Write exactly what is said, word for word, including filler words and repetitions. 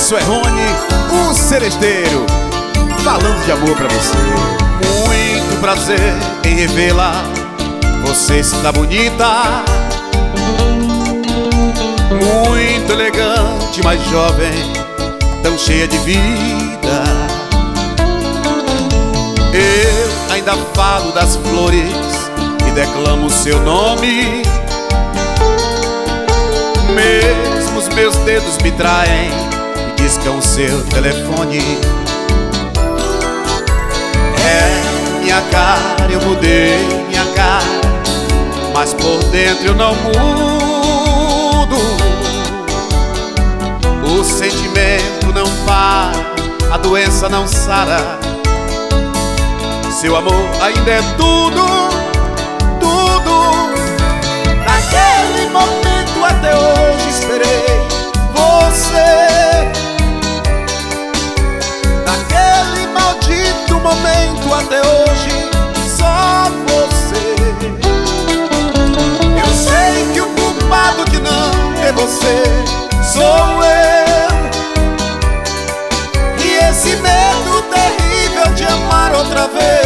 sou é Rony, o seresteiro, falando de amor pra você. Muito prazer em revelar, você está bonita, muito elegante, mais jovem, tão cheia de vida. Eu ainda falo das flores e declamo o seu nome. Mesmo os meus dedos me traem e discam o seu telefone. É minha cara, eu mudei minha cara, mas por dentro eu não mudo. O sentimento não para, a doença não sara. Seu amor ainda é tudo, tudo. Naquele momento até hoje esperei você. Naquele maldito momento até hoje só você. Eu sei que o culpado de não ter você sou eu. E esse medo terrível de amar outra vez